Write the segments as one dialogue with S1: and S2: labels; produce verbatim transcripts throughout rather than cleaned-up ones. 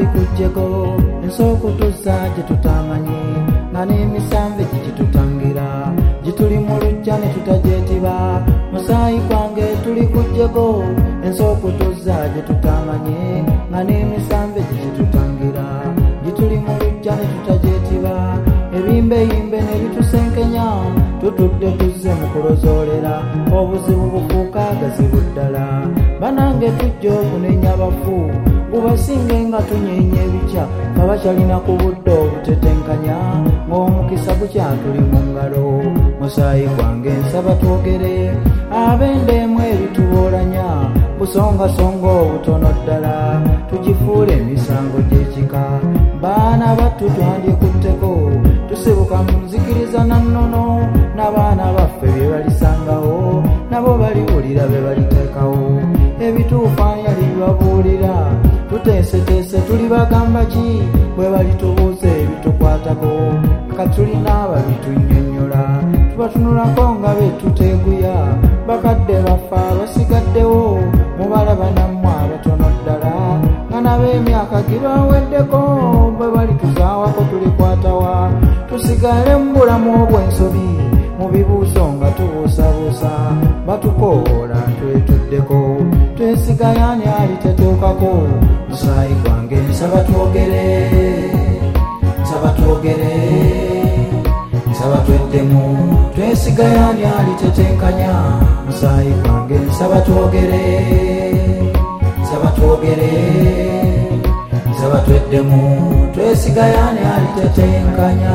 S1: kujjeko ensoko tuzza gye tutamanyi nga n'emisambe gitutangira gituli mu lujja ne tutagyetiba musaayi gwange tuli kujjeko ensoko tuzza gye tutamanyi nga n'emisambe gitutangira gituli mu lujja ne tutagyetiba ebimbeyimbe ne bitusenkenya tutudde tuzze mu kulozoolera obuzibu bufuuka gazibu ddala banange tujja okunenya bafu bubasinge nga tunyeenya ebikya nga bakyalina ku budde obutetenkanya ng'omukisa gukyatuli mu ngalo musaayi gwange nsaba twogere ab'endeemu ebituboolanya busongasonga obutono ddala tugifuule emisango gy'ekika baana battu twandyekutteko tusibuka mu nzikiriza na nnono n'abaana baffe bye balisangawo nabo baliwulira be baliteekawo ebituufu yali bibabuulira tuteeseteese tuli bagamba ki bwe balitubuuza ebitukwatako katulina ababitunyonnyola tubatunulako nga betuteeguya bakadde baffe abasigaddewo mubalaba nammwe abatono ddala nga nab'emyaka gibaweddeko bwe balituzaawako tulikwatawa tusigale mu bulamu obw'ensobi mu bibuuzo nga tubuusabuusa batukoola twetuddeko twesigayani alitetuukako musaayi gwange nsaba twogere nsaba twogere nsaba tweddemu twesigayani alitetenkanya musaayi gwange nsaba twogere nsaba twogere nsaba tweddemu twesigayani alitetenkanya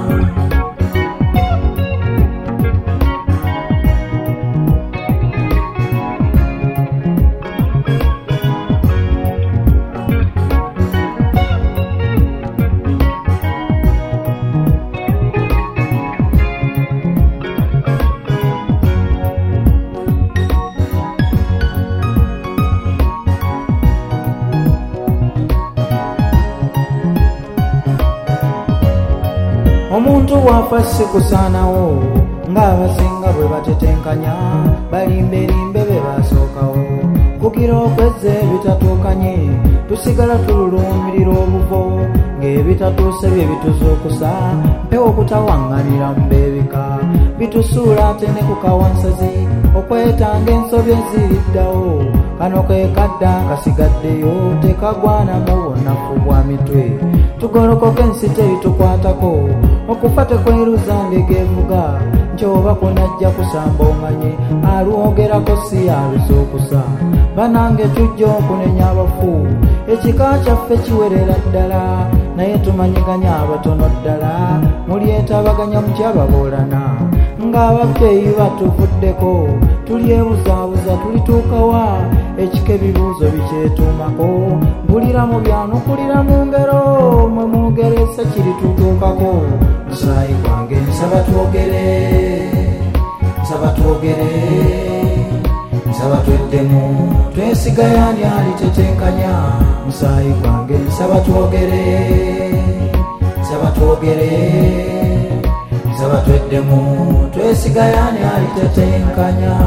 S1: omuntu bw'afa si kusaanawo ng'abasinga bwe batetenkanya balimberimbe be basookawo kugira okwezza ebitatuukanye tusigala tululuumirira obuvo ng'ebitatuuse bye bituzuukusa mpewo okutawaŋŋanira mu beebika bitusuula ate ne ku kawansazi okwetanga ensobi eziriddawo kano ke kadda kasigaddeyo tekagwana mu bunafu bwa mitwe tugolokoke ensi teritukwatako okufa tekweruza ndege evuga nky'oba kunajja kusamba omanye alwogerako si aluzuukusa banange tujja okunenya abafu ekika kyaffe kiwerera ddala naye tumanyiganya abatono ddala mulyetabaganya mu kyababoolana ng'ababyeyi batuvuddeko tulyebuzaabuza tulituukawa ekika ebibuuzo bikyetuumako mpulira mu byanukulira mu ngero mwe mugeresa kiritutuukako musaayi gwange nsaba twogere nsaba twogere nsaba tweddemu twesigayani alitetenkanya musaayi gwange nsaba twogere nsaba twogere nsaba tweddemu twesigayani alitetenkanya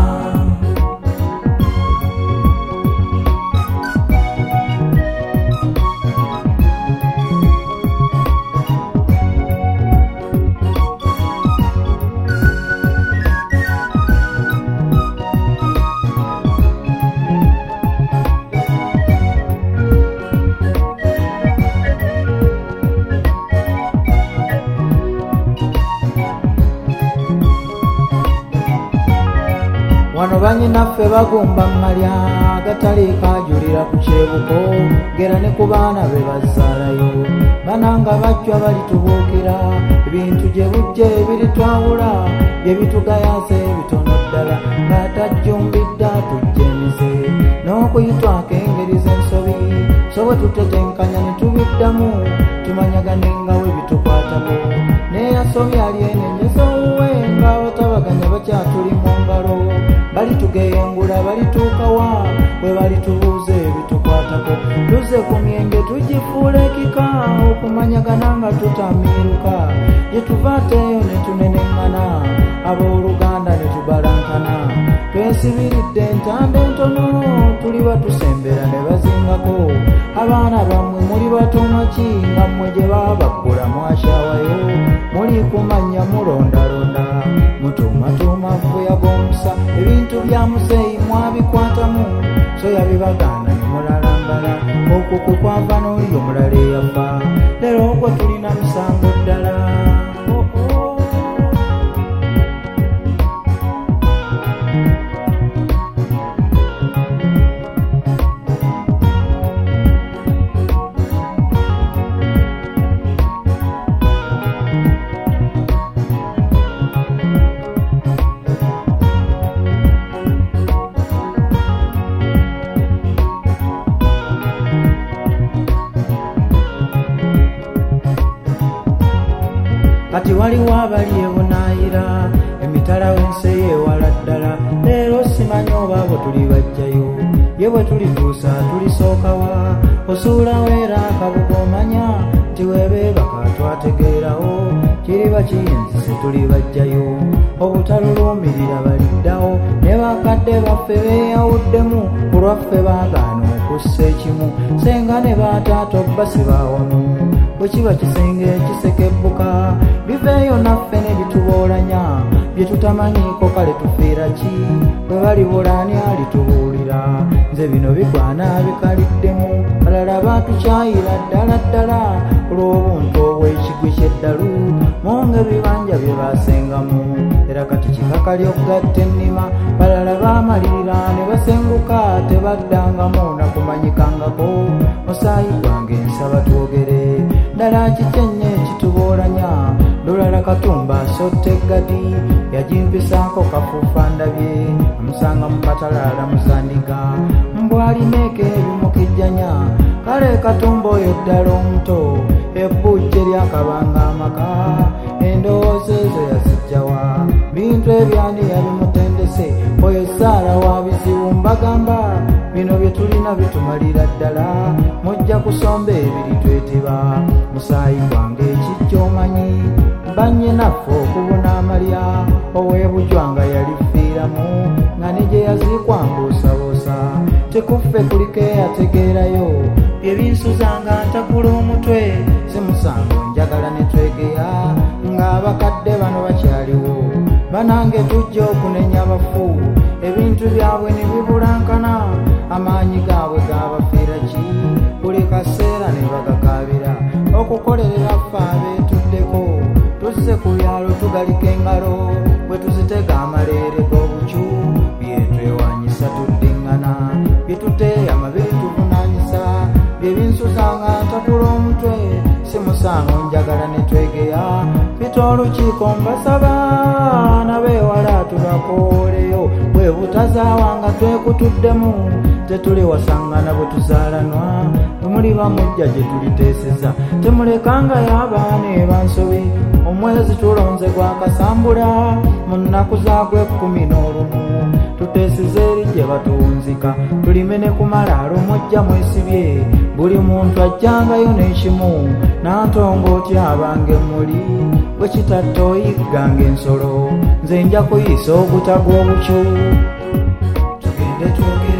S1: wano bannyinaffe bagumba mmalya agatali kajulira ku kyebuko gera ne ku baana be bazzaalayo bananga bajjwa balitubuukira ebintu gye bujja ebiritwawula bye bitugayaza ebitono ddala ng'atajjumbidde atujjemize n'okuyitwako engeri z'ensobi so bwe tutetenkanya ne tubiddamu tumanyagane nga we bitukwatako neeyasobya alyenenyeza owuwe ng'abatabaganya bakyatuli mu ngalo balitugeyengula balituukawa bwe balitubuuza ebitukwatako tuze ku myenge tugifuula ekika okumanyagana nga tutamiruka gye tuvaateeyo ne tunenengana abooluganda ne tubalankana twesibiridde entanda entono tuli batusembera ne bazingako abaana bammwe muli batono ki nga mmwe gye baabaggula mwashawayo muli kumanya mulondalonda mutuumatuuma vuya g'omusa ebintu bya muzeeyi mwabikwatamu so yabibagaana ne mulalambala okwo kwe kwava n'oli omulala eyafa leero ogwo tulina musango ddala. Kati waliwo abali ebunaayira emitala w'ensi ey'ewala ddala leero simanyi oba abo tuli bajjayo ye bwe tulituusa tulisookawa osuulawo era akabuga omanya nti weebeebaka twategeerawo kiriba kiyinzise tuli bajjayo obutaluluumirira baliddawo ne bakadde baffe beeyawuddemu ku lwaffe baagaana okussa ekimu senga ne baataata obbasibaawamu bwe kiba kisenge kisekebbuka biveeyo naffe ne bituboolanya bye tutamanyiiko kale tufiira ki bwe balibula ani alitubuulira nze bino bigwana bikaliddemu balala baatukyayira ddala ddala olw'obuntu obw'ekigwi ky'eddalu munga ebibanja bye baasengamu era kati kikakali okugatta ennima balala baamalirira ne basenguka tebaddangamu nakumanyikangako musaayi gwange nsaba twogere ddala kikyenye ekituboolanya lulala katumba asotta eggadi yagimpisaako kafuufa ndabye amusanga mu katalaala musaniga mbwalineeko ebimukijjanya kale katumba oyo ddala omuto ebbujje lyakabanga amaka endowooza ezo yazijjawa bintu ebyani yabimutendese oyo saala wa bizibu mbagamba bino bye tulina bitumalira ddala mujja kusomba ebiri twetiba musaayi gwange ekijja omanyi banye naffe okubona amalya ow'ebujwanga yalifiiramu nga ne gye yaziikwa mbuusabuusa tekuffe kuliko eyategeerayo bye binsuzanga ntakula omutwe si musango njagala ne twegeya ng'abakadde bano bakyaliwo banange tujja okunenya bafu ebintu byabwe ne bibulankana amaanyi gaabwe gaabafiira ki buli kaseera ne bagakaabira okukolerera ffe abeetuddeko tuzze ku byalo tugalika engalo bwe tuzitega amaleere g'obucu byetwewanyisa tuddiŋŋana byetuteeya amabiri tuvunaanyisa bye binsuzanga ntakula omutwe si musango njagala ne twegeya pita olukiiko mbasaba nabeewala tubakooleyo bwe butazaawanga twekutuddemu tetuli wasangana bwe tuzaalanwa temuli bamujja gye tuliteeseza temulekanga y'abaana ebansobi omwezi tulonze gwakasambula mu nnaku zaagwe ekkumi n'olumu tuteeseza eri gye batuwunzika tulime ne kumala alumujja mwesibye buli muntu ajjangayo n'ekimu nantongo otyabange muli bwe kitatta oyigganga ensolo nze nja kuyisa ogutagwa obucu tugende twogere